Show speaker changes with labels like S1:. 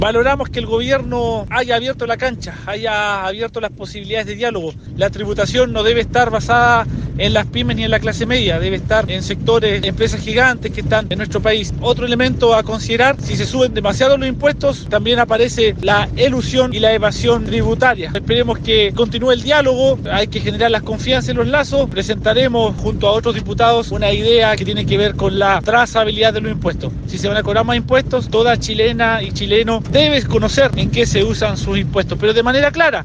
S1: Valoramos que el gobierno haya abierto la cancha, haya abierto las posibilidades de diálogo. La tributación no debe estar basada en las pymes ni en la clase media, debe estar en sectores, empresas gigantes que están en nuestro país. Otro elemento a considerar, si se suben demasiado los impuestos, también aparece la elusión y la evasión tributaria. Esperemos que continúe el diálogo, hay que generar las confianzas en los lazos. Presentaremos junto a otros diputados una idea que tiene que ver con la trazabilidad de los impuestos. Si se van a cobrar más impuestos, toda chilena y chileno debe conocer en qué se usan sus impuestos, pero de manera clara.